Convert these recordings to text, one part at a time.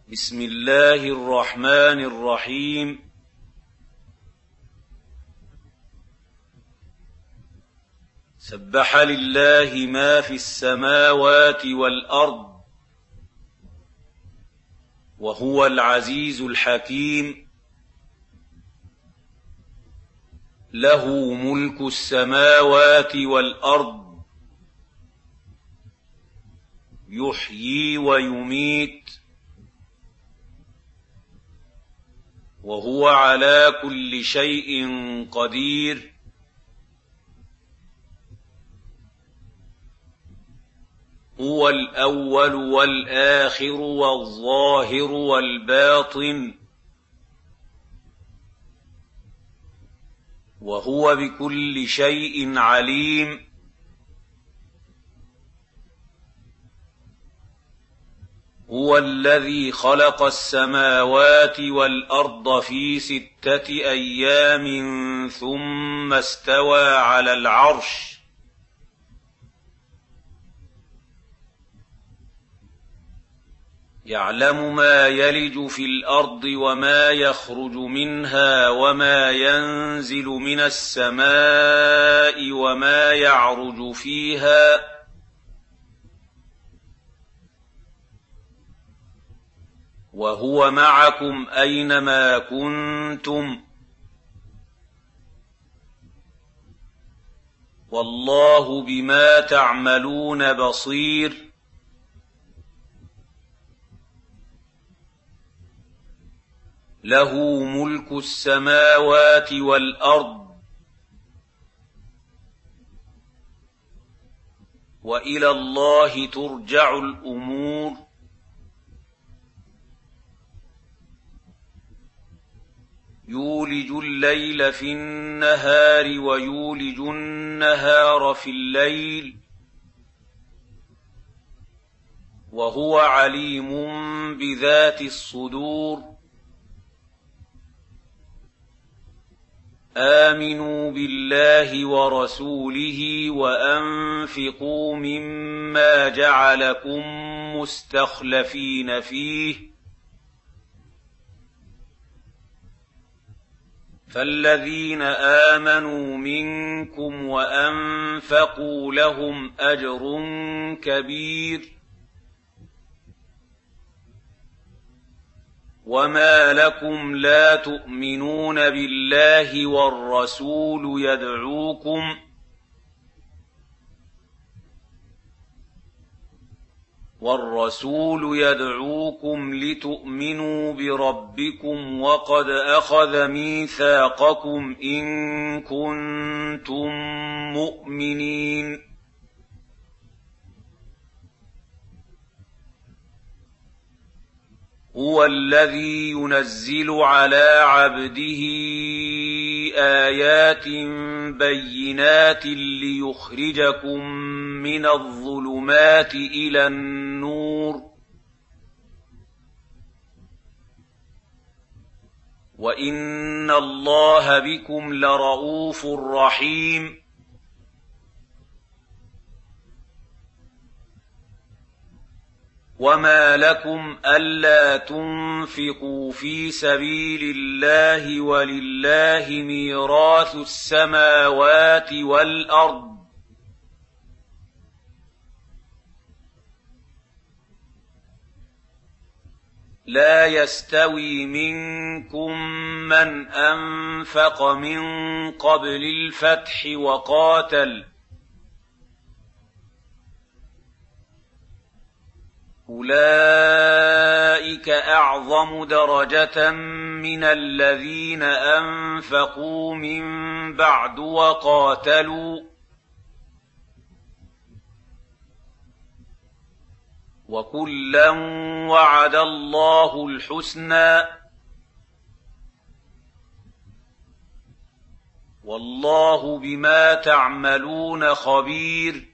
بسم الله الرحمن الرحيم. سبح لله ما في السماوات والأرض وهو العزيز الحكيم. له ملك السماوات والأرض يحيي ويميت وهو على كل شيء قدير. هو الأول والآخر والظاهر والباطن وهو بكل شيء عليم. هو الذي خلق السماوات والأرض في 6 أيام ثم استوى على العرش. يعلم ما يلج في الأرض وما يخرج منها وما ينزل من السماء وما يعرج فيها وهو معكم أينما كنتم والله بما تعملون بصير. له ملك السماوات والأرض وإلى الله ترجع الأمور. يولج الليل في النهار ويولج النهار في الليل وهو عليم بذات الصدور. آمنوا بالله ورسوله وأنفقوا مما جعلكم مستخلفين فيه فالذين آمنوا منكم وأنفقوا لهم أجر كبير. وما لكم لا تؤمنون بالله والرسول يدعوكم لتؤمنوا بربكم وقد أخذ ميثاقكم إن كنتم مؤمنين. هو الذي ينزل على عبده آيات بينات ليخرجكم من الظلمات إلى النور وإن الله بكم لرءوف رحيم. وما لكم ألا تنفقوا في سبيل الله ولله ميراث السماوات والأرض لا يستوي منكم من أنفق من قبل الفتح وقاتل أولئك أعظم درجة من الذين أنفقوا من بعد وقاتلوا وكلا وعد الله الحسنى والله بما تعملون خبير.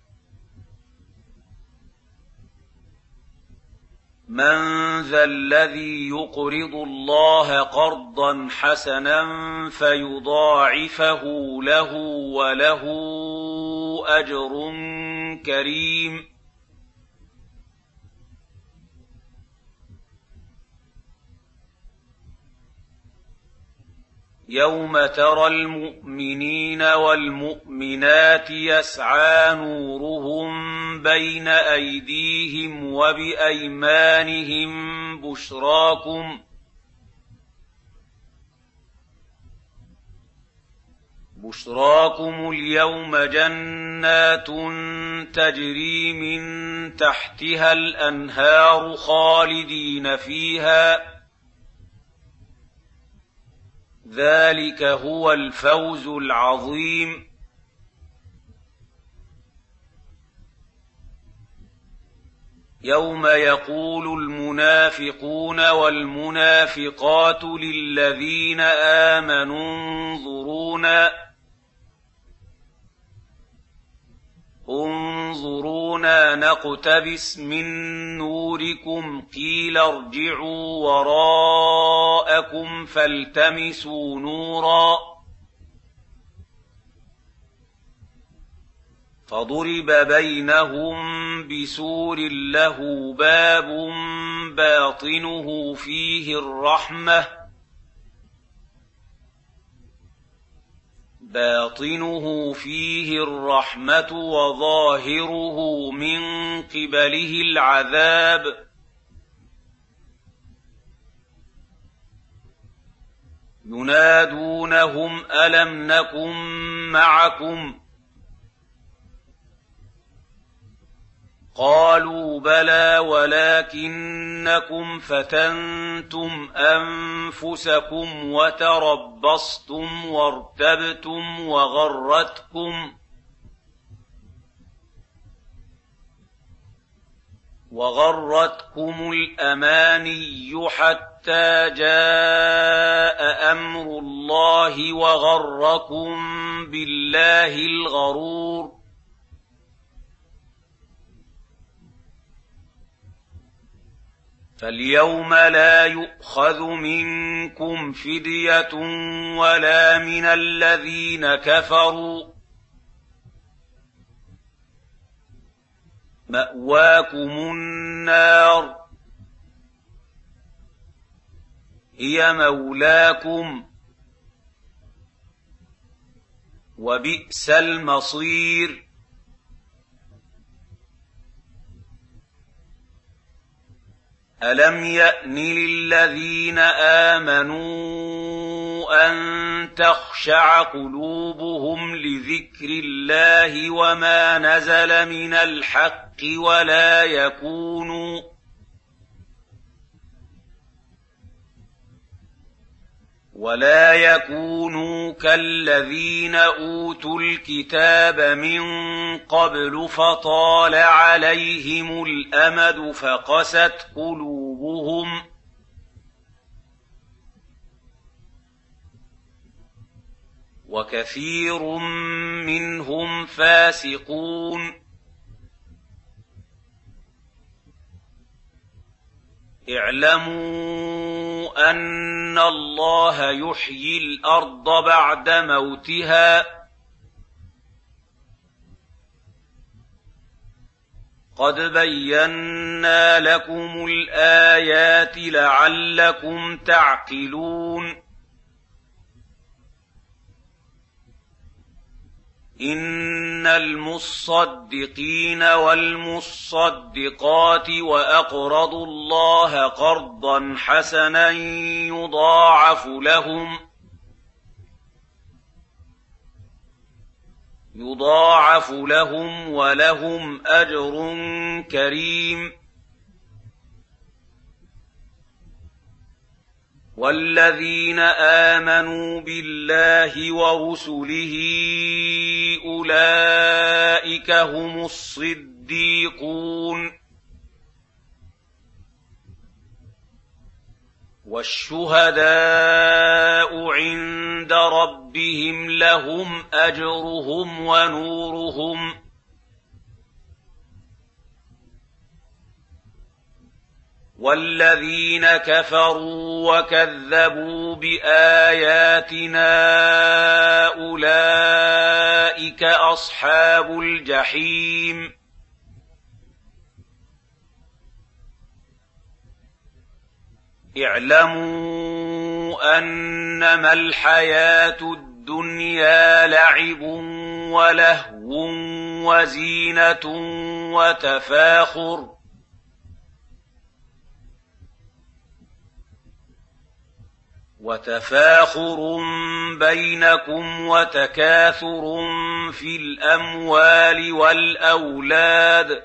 من ذا الذي يقرض الله قرضا حسنا فيضاعفه له وله أجر كريم. يوم ترى المؤمنين والمؤمنات يسعى نورهم بين أيديهم وبأيمانهم بشراكم اليوم جنات تجري من تحتها الأنهار خالدين فيها ذلك هو الفوز العظيم. يوم يقول المنافقون والمنافقات للذين آمنوا انظرونا نقتبس من نوركم قيل ارجعوا وراءكم فالتمسوا نورا فضرب بينهم بسور له باب باطنه فيه الرحمة وظاهره من قبله العذاب. ينادونهم ألم نكن معكم قالوا بلى ولكنكم فتنتم أنفسكم وتربصتم وارتبتم وغرتكم الأماني حتى جاء أمر الله وغركم بالله الغرور. فاليوم لا يؤخذ منكم فدية ولا من الذين كفروا مأواكم النار هي مولاكم وبئس المصير. ألم يأن للذين آمنوا أن تخشع قلوبهم لذكر الله وما نزل من الحق ولا يكونوا كالذين أوتوا الكتاب من قبل فطال عليهم الأمد فقست قلوبهم وكثير منهم فاسقون. اعلموا أن الله يحيي الأرض بعد موتها قد بينا لكم الآيات لعلكم تعقلون. إن المصدقين والمصدقات وأقرضوا الله قرضا حسنا يضاعف لهم ولهم أجر كريم. والذين آمنوا بالله ورسله أولئك هم الصديقون والشهداء عند ربهم لهم أجرهم ونورهم والذين كفروا وكذبوا بآياتنا أولئك أصحاب الجحيم. اعلموا أنما الحياة الدنيا لعب ولهو وزينة وتفاخر بينكم وتكاثر في الأموال والأولاد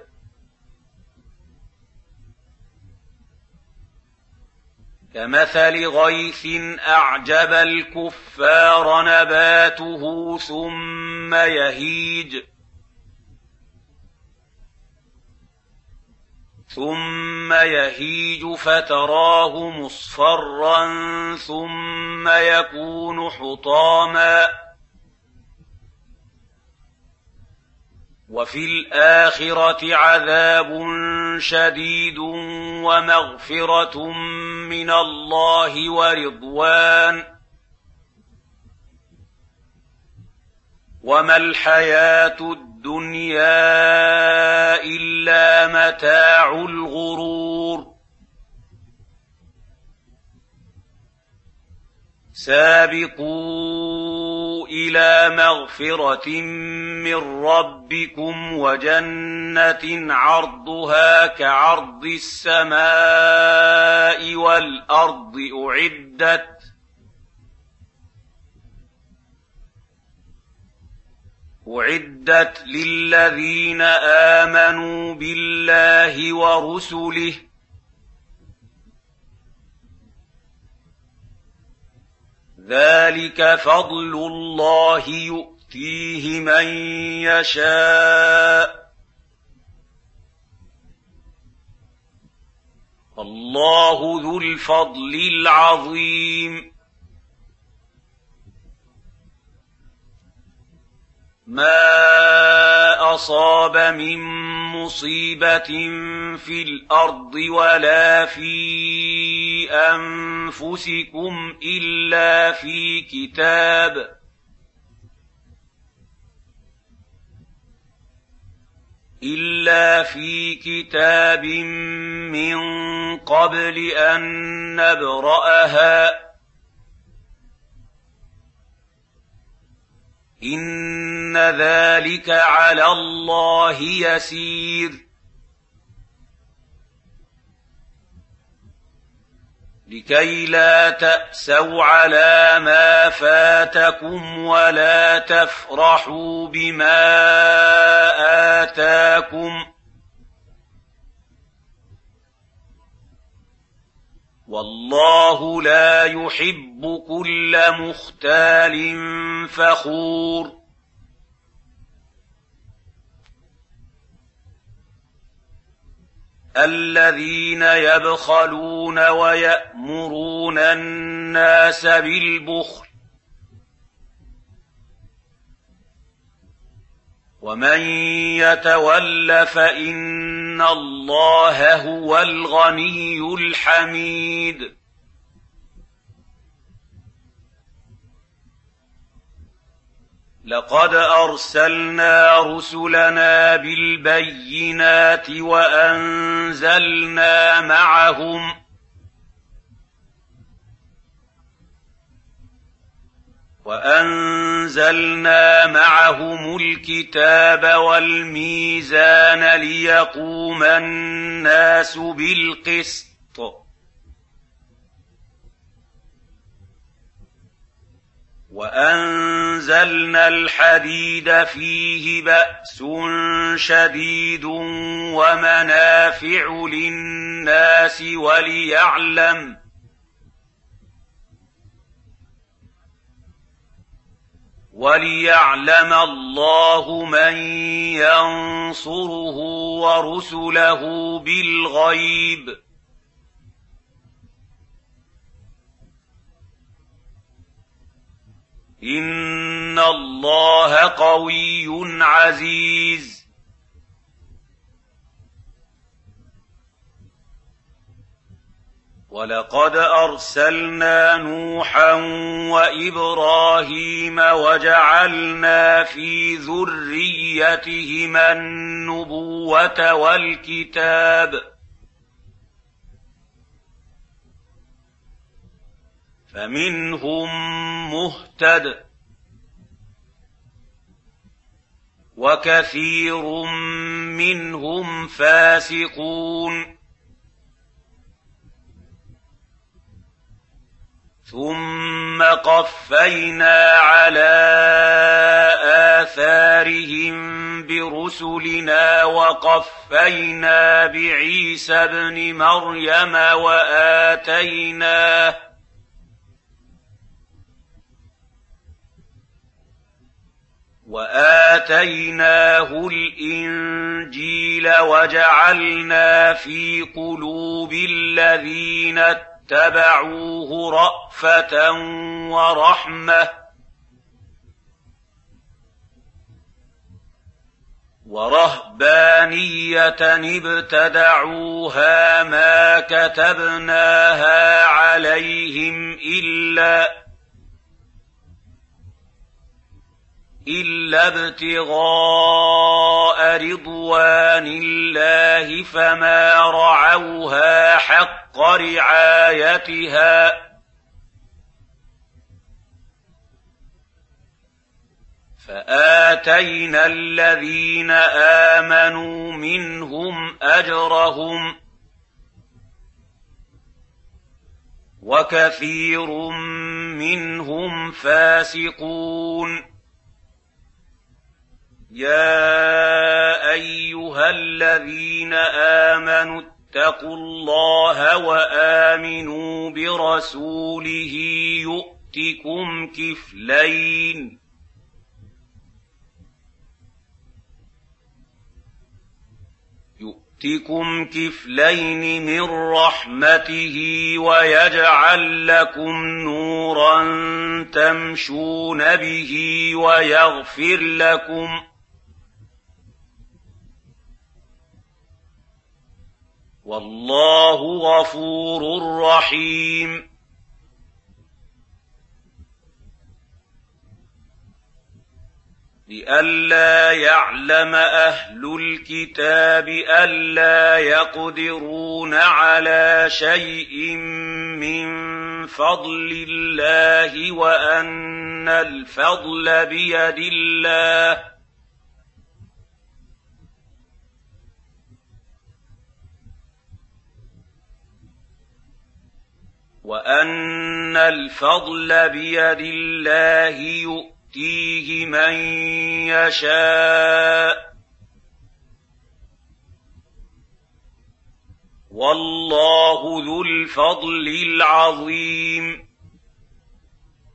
كمثل غيث أعجب الكفار نباته ثم يهيج فتراه مصفرا ثم يكون حطاما وفي الآخرة عذاب شديد ومغفرة من الله ورضوان وما الحياة الدنيا إلا متاع الغرور سابقوا إلى مغفرة من ربكم وجنة عرضها كعرض السماء والأرض أعدت للذين آمنوا بالله ورسله ذلك فضل الله يؤتيه من يشاء الله ذو الفضل العظيم ما أصاب من مصيبة في الأرض ولا في أنفسكم إلا في كتاب من قبل أن نبرأها إن ذلك على الله يسير لكي لا تأسوا على ما فاتكم ولا تفرحوا بما آتاكم والله لا يحب كل مختال فخور الذين يبخلون ويأمرون الناس بالبخل ومن يتول فإن الله هو الغني الحميد لقد أرسلنا رسلنا بالبينات وأنزلنا معهم الكتاب والميزان ليقوم الناس بالقسط وأنزلنا الحديد فيه بأس شديد ومنافع للناس وليعلم الله من ينصره ورسله بالغيب إن الله قوي عزيز ولقد أرسلنا نوحا وإبراهيم وجعلنا في ذريتهما النبوة والكتاب فمنهم مهتد وكثير منهم فاسقون ثم قفينا على آثارهم برسلنا وقفينا بعيسى ابن مريم وآتيناه الإنجيل وجعلنا في قلوب الذين اتبعوه رأفة ورهبانية ابتدعوها ما كتبناها عليهم إلا ابتغاء رضوان الله فما رعوها حق رعايتها فآتينا الذين آمنوا منهم أجرهم وكثير منهم فاسقون يا أيها الذين آمنوا اتقوا الله وآمنوا برسوله يؤتكم كفلين من رحمته ويجعل لكم نورا تمشون به ويغفر لكم والله غفور رحيم لئلا يعلم أهل الكتاب ألا يقدرون على شيء من فضل الله وأن الفضل بيد الله يؤتيه من يشاء والله ذو الفضل العظيم